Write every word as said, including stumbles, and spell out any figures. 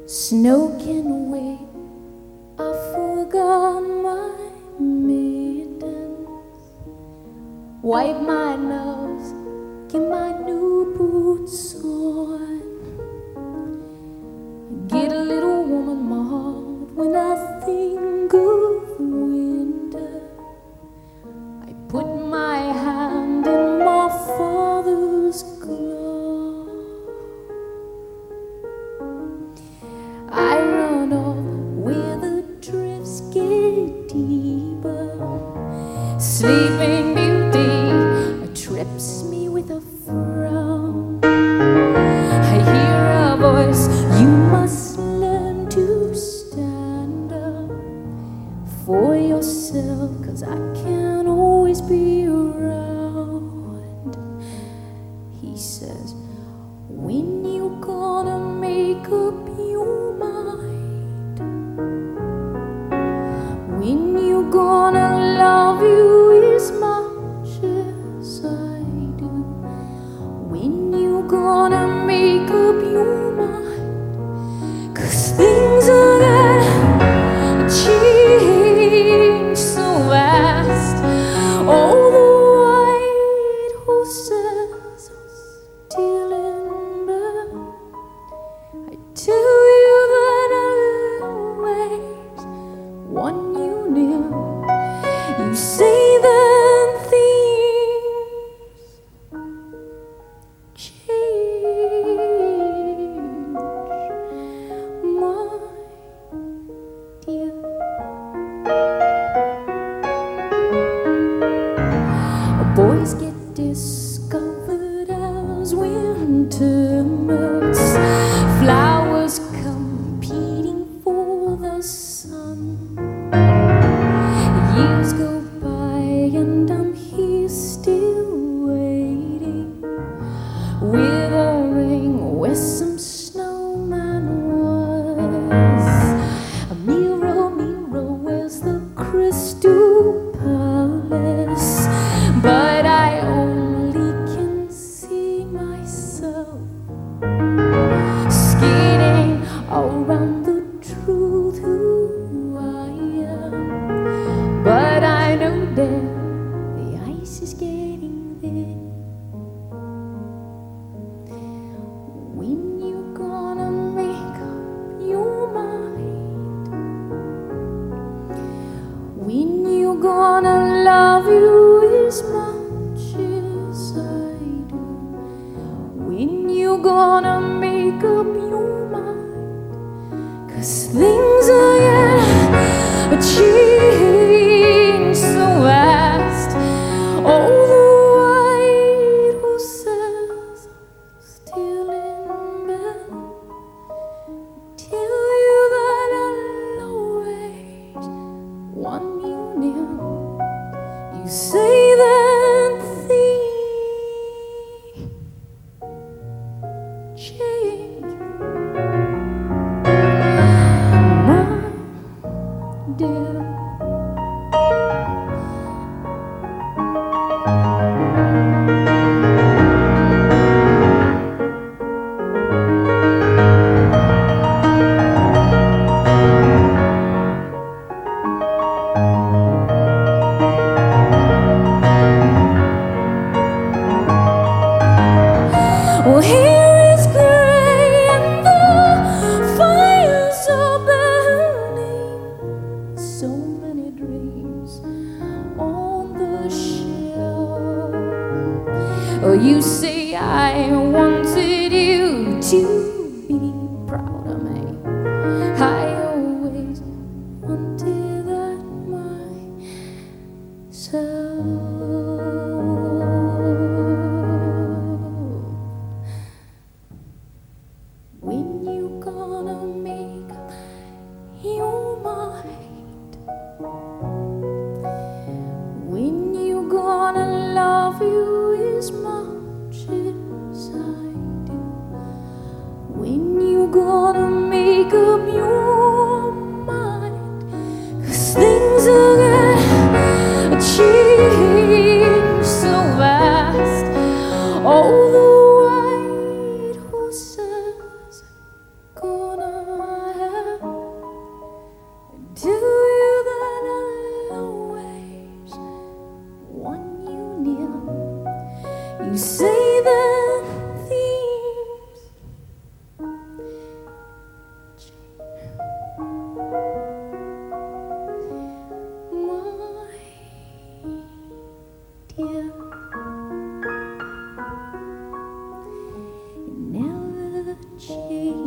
Snow can wait, I forgot my mittens. Wipe my nose, get my new boots on. Get a little warm in my heart when I think of winter. I put my hand in my father's glove. I run off where the drifts get deeper. Sleeping Beauty trips me with a frown. I hear a voice, you must learn to stand up for yourself, 'cause I can't always be around. He says, when you gonna make up your mind? When you gonna love you as much as I do? When you gonna make up your mind? 'Cause things are gonna change so fast. All the white horses are still in bed. I tell you that I'll always want you near. You say that things change, my dear. Boys get discovered as winter melts. Flowers competing for the sun. Years go by and I'm here still waiting, withering where some snowman was. A mirror, mirror, where's the crystal palace? But I only can see myself skating around the truth who I am. But I know that the ice is getting thin. When you gonna make up your mind? When you gonna love you as much as I do? When you gonna make up your mind? 'Cause things are gonna change so fast. All the white horses are still in bed. Tell you that I'll always want you near. You say that things change, my dear. Well, here is gray and the fires are burning. So many dreams on the shelf. Oh, you say I wanted you to be proud of me. I always wanted that myself. When you gonna make up your mind? When you gonna love you as much as I do? When you gonna make up your mind? 'Cause things are gonna change so fast. All the white horses gonna change.